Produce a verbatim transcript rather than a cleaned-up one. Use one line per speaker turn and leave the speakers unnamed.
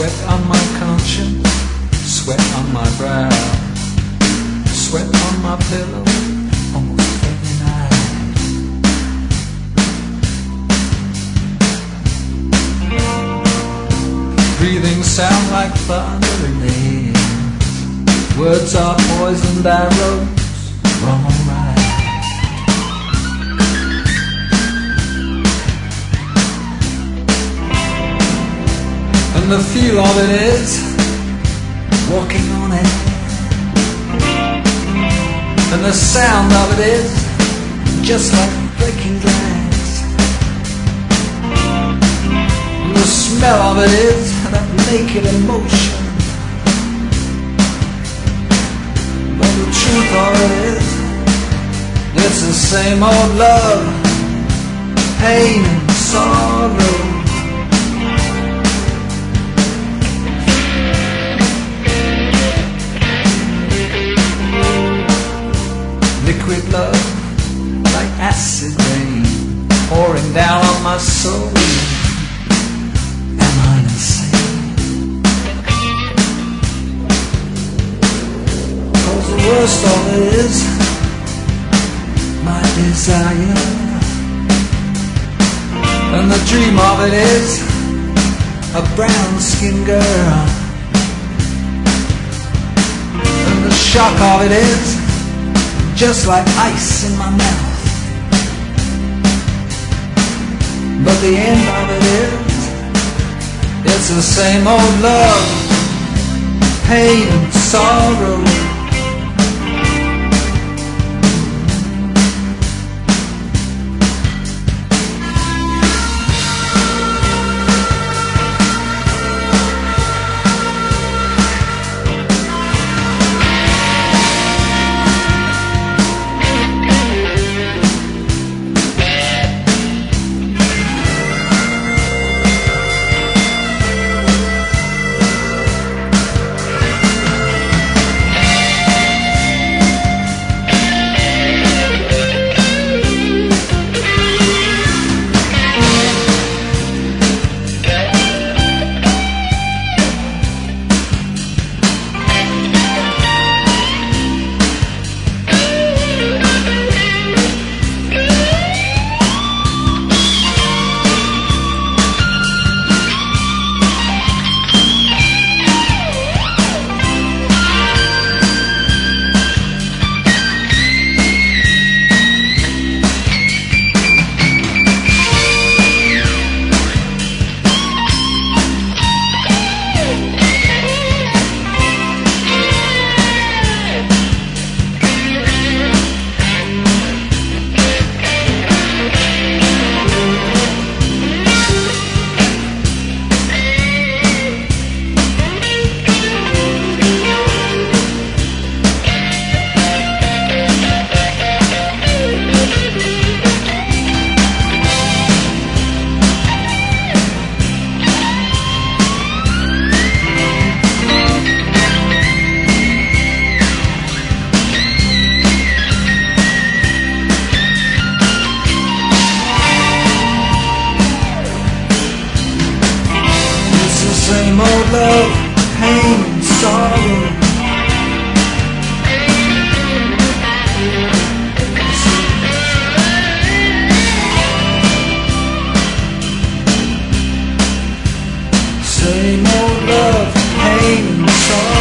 Sweat on my conscience, sweat on my brow, sweat on my pillow almost every night. Breathing sound like thunder and rain. Words are poisoned arrows, wrong or right. And the feel of it is walking on air, and the sound of it is just like breaking glass, and the smell of it is that naked emotion. But the truth of it is, it's the same old love, pain and sorrow. Liquid love, like acid rain, pouring down on my soul. Am I insane? Cause the worst of it is my desire, and the dream of it is a brown-skinned girl, and the shock of it is just like ice in my mouth. But the end of it is, it's the same old love, pain and sorrow. Same old love, pain and sorrow. Same old love, pain and sorrow.